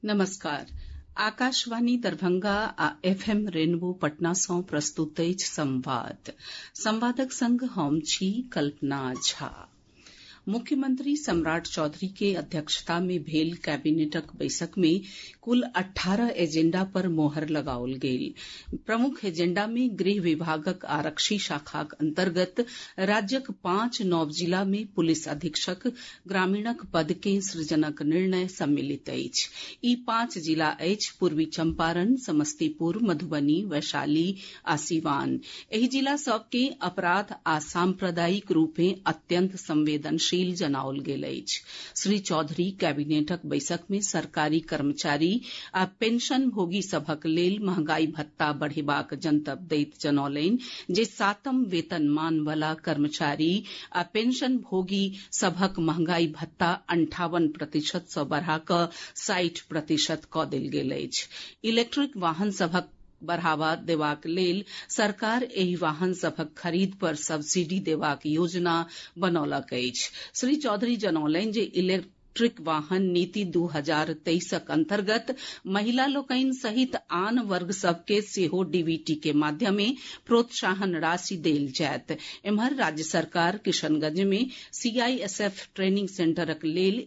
नमस्कार। आकाशवाणी दरभंगा आ FM rainbow Patna सँ प्रस्तुत अछि संवाद। संवादक संग हम छी कल्पना झा। मुख्यमंत्री सम्राट चौधरी के अध्यक्षता में भेल कैबिनेटक बैसक में कुल 18 एजेंडा पर मोहर लगाओल गेल। प्रमुख एजेंडा में गृह विभागक आरक्षी शाखाक अंतर्गत राज्यक 5 नव जिला में पुलिस अधीक्षक ग्रामीणक पद के सृजनक निर्णय सम्मिलित अछि। ई 5 जिला अछि पूर्वी चंपारण, समस्तीपुर, मधुबनी, वैशाली आ सीवान। एहि जिला सभ के अपराध आ सांप्रदायिक रूपे अत्यंत संवेदनशील जनाओल गेल अछि। श्री चौधरी कैबिनेटक बैसक में सरकारी कर्मचारी आ पेंशनभोगी सभक लेल महंगाई भत्ता बढ़ेबाक जनतब दैत जनौलनि जे 7म वेतनमान वला कर्मचारी आ पेंशनभोगी सभक महंगाई भत्ता 58% सँ बढ़ा कऽ 60% कऽ देल गेल अछि। इलेक्ट्रिक वाहन सभक बढ़ावा देबाक लेल सरकार एहि वाहन सभक खरीद पर सब्सिडी देबाक योजना बनौलक अछि। श्री चौधरी जनौलनि जे इलेक्ट्रिक वाहन नीति 2023क अंतर्गत महिला लोकनि सहित आन वर्ग सभ के सेहो डीबीटी के माध्यमे प्रोत्साहन राशि देल जायत। एम्हर राज्य सरकार किशनगंज में सीआईएसएफ ट्रेनिंग सेंटरक लेल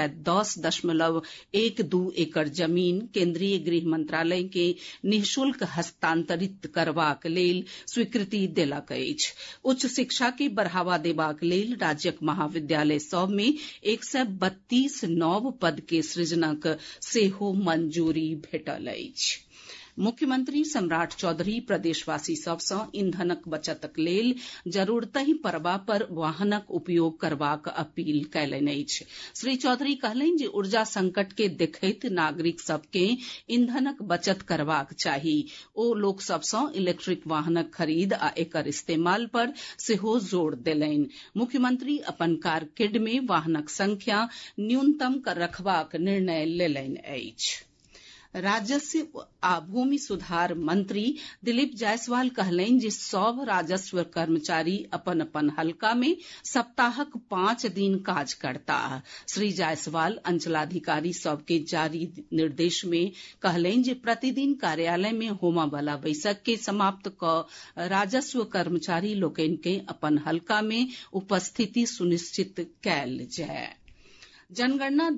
110.12 एकड़ जमीन केंद्रीय गृह मंत्रालय के निःशुल्क हस्तांतरित करबाक लेल स्वीकृति देलक अछि। उच्च शिक्षा के बढ़ावा देबाक लेल राज्यक महाविद्यालय सभ में 132 नव पद के सृजनक सेहो मंजूरी भेटल अछि। मुख्यमंत्री सम्राट चौधरी प्रदेशवासी सभ सँ ईंधनक बचतक लेल जरूरतहि पड़बा पर वाहनक उपयोग करबाक अपील कयलनि अछि। श्री चौधरी कहलनि जे ऊर्जा संकट के देखैत नागरिक सभ के ईंधनक बचत करबाक चाही। ओ लोक सभ सँ इलेक्ट्रिक वाहनक खरीद आ एकर इस्तेमाल पर सेहो जोर देलनि। मुख्यमंत्री अपन कारकेड में वाहनक संख्या न्यूनतम रखबाक निर्णय लेलनि अछि। राजस्व आ भूमि सुधार मंत्री दिलीप जायसवाल कहलनि जे सभ राजस्व कर्मचारी अपन अपन हलका में सप्ताहक 5 दिन काज करताह। श्री जायसवाल अंचलाधिकारी सभ के जारी निर्देश में कहलनि जे प्रतिदिन कार्यालय में होमय वाला बैसक के समाप्त कऽ राजस्व कर्मचारी लोकनि के अपन हलका में उपस्थिति सुनिश्चित कयल जाय। जनगणना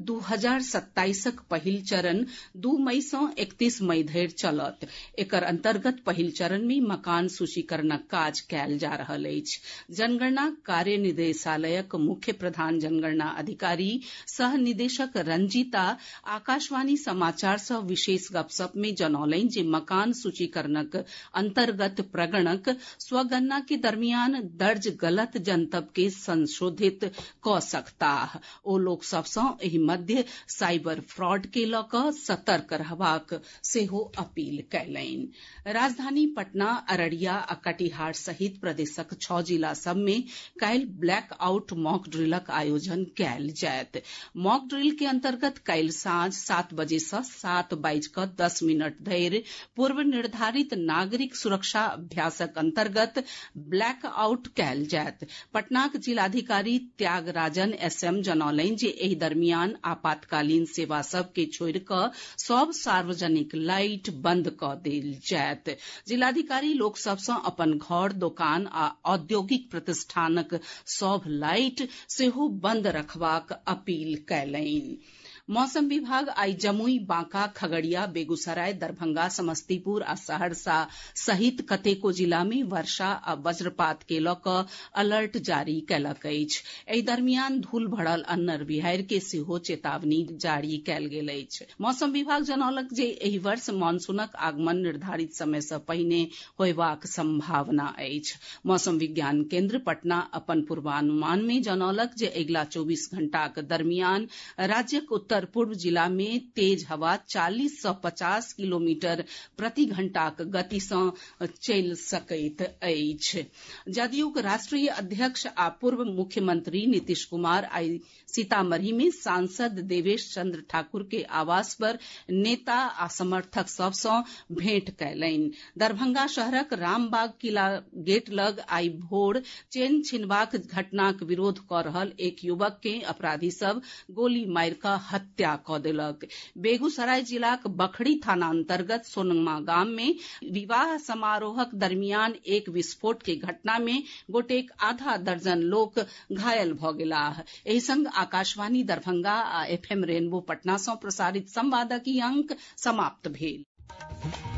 2027क पहिल चरण 2 मई सँ 31 मई धरि चलत। एकर अंतर्गत पहिल चरण में मकान सूचीकरणक काज कयल जा रहल अछि। जनगणना कार्य निदेशालयक मुख्य प्रधान जनगणना अधिकारी सह निदेशक रंजीता आकाशवाणी समाचार सँ विशेष गपशप में जनौलनि जे मकान सूचीकरणक अंतर्गत प्रगणक स्वगणना के दरमियान दर्ज गलत जनतब के संशोधित कऽ सकताह। ओ लोक सभ सँ एहि मध्य साइबर फ्रॉड के लऽ कऽ सतर्क रहबाक सेहो अपील कयलनि। राजधानी पटना, अररिया आ कटिहार सहित प्रदेशक 6 जिला सभ में काल्हि ब्लैक आउट मॉक ड्रिलक आयोजन कयल जायत। मॉक ड्रिल के अंतर्गत काल्हि साँझ 7 बजे सँ 7:10 धरि पूर्व निर्धारित नागरिक सुरक्षा अभ्यासक अंतर्गत ब्लैक आउट कयल जायत। पटनाक जिलाधिकारी त्यागराजन एसएम जनौलनि जे एहि दरमियान आपातकालीन सेवा सभ के छोड़ि कऽ सभ सार्वजनिक लाइट बंद कऽ देल जायत। जिलाधिकारी लोक सभ सँ अपन घर, दोकान आ औद्योगिक प्रतिष्ठानक सभ लाइट सेहो बंद रखबाक अपील कयलनि। मौसम विभाग आइ जमुई, बांका, खगड़िया, बेगूसराय, दरभंगा, समस्तीपुर आ सहरसा सहित कतेको जिला में वर्षा आ वज्रपात के लऽ कऽ अलर्ट जारी कयलक अछि। एहि दरमियान धूल भरल अन्हर बिहाड़ि के सेहो चेतावनी जारी कयल गेल अछि। मौसम विभाग जनौलक जे एहि वर्ष मॉनसूनक आगमन निर्धारित समय सँ पहिने होयबाक संभावना अछि। मौसम विज्ञान केन्द्र पटना अपन पूर्वानुमान में जनौलक जे अगिला 24 घंटाक दरमियान राज्यक उत्तर पूर्व जिला में तेज हवा 40 सँ 50 किलोमीटर प्रति घंटाक गति सँ चलि सकैत अछि। जदयूक राष्ट्रीय अध्यक्ष आ पूर्व मुख्यमंत्री नीतीश कुमार आइ सीतामढ़ी में सांसद देवेश चंद्र ठाकुर के आवास पर नेता आ समर्थक सभ सँ भेंट कयलनि। दरभंगा शहरक रामबाग किला गेट लग आइ भोर चेन छीनबाक घटनाक विरोध कऽ रहल एक युवक के अपराधी सभ गोली मारि कऽ हत्या हत्या कऽ देलक। बेगूसराय जिलाक बखरी थाना अंतर्गत सोनमा गाम मे विवाह समारोहक दरमियान एक विस्फोट के घटना मे गोटेक आधा दर्जन लोक घायल भऽ गेलाह। एहि संग आकाशवाणी दरभंगा आ FM रेनबो पटना सँ प्रसारित संवादक ई अंक समाप्त भेल।